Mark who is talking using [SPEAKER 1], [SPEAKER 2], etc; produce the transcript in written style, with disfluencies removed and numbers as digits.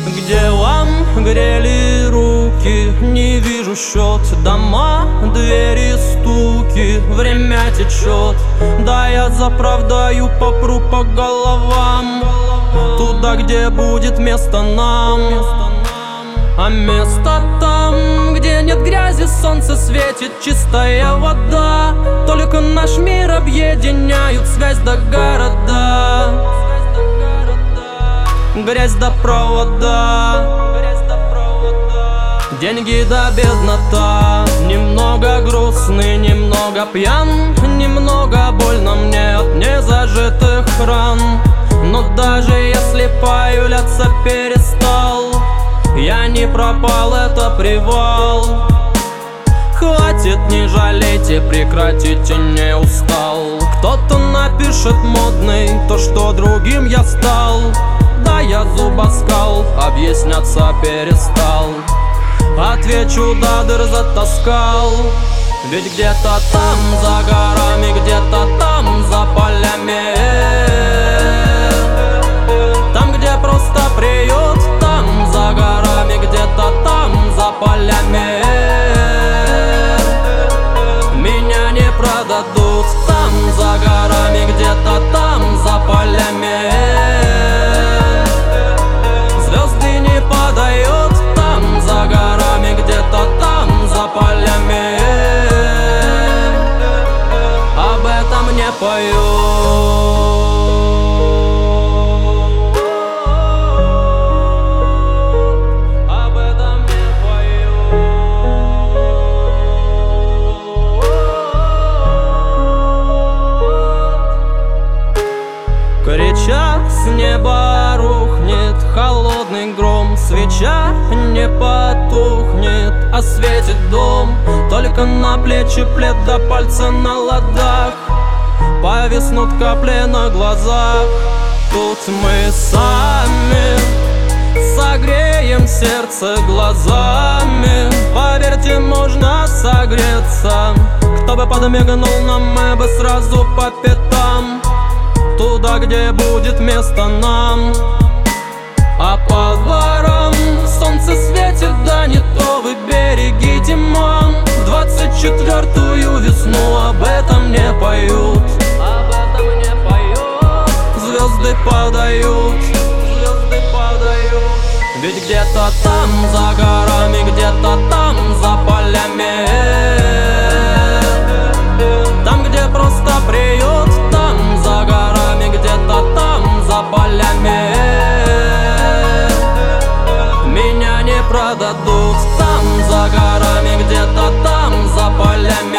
[SPEAKER 1] Где вам грели руки, не вижу счет. Дома, двери, стуки, время течет. Да, я заправдаю, попру по головам, туда, где будет место нам. А место там, где нет грязи, солнце светит, чистая вода. Только наш мир объединяют связь до города, грязь до провода, деньги да беднота. Немного грустный, немного пьян, немного больно мне от незажитых ран. Но даже если появляться перестал, я не пропал, это привал. Хватит, не жалейте, прекратите, не устал. Кто-то напишет модный то, что другим я стал. Да, я зубоскал, объясняться перестал. Отвечу, да, дыр затаскал. Ведь где-то там за горами, где-то там за полями, там, где просто приют, там за горами, где-то там за полями, меня не продадут. Там за горами, где-то там за полями, звезды не подают. Там за горами, где-то там за полями, об этом не поют. Крича с неба рухнет холодный гром, свеча не потухнет, осветит дом. Только на плечи плед до пальца на ладах, повиснут капли на глазах. Тут мы сами согреем сердце глазами. Поверьте, можно согреться. Кто бы подмигнул нам, мы бы сразу по пятам, туда, где будет место нам. А по дворам солнце светит, да не то вы берегите, мам. 24-ю весну об этом не поют, об этом не поют. Звезды падают, звезды падают. Ведь где-то там за горами, где-то там за полями, там, где просто приют, там за горами, где-то там за полями, меня не продадут. Там за горами, где-то там за полями,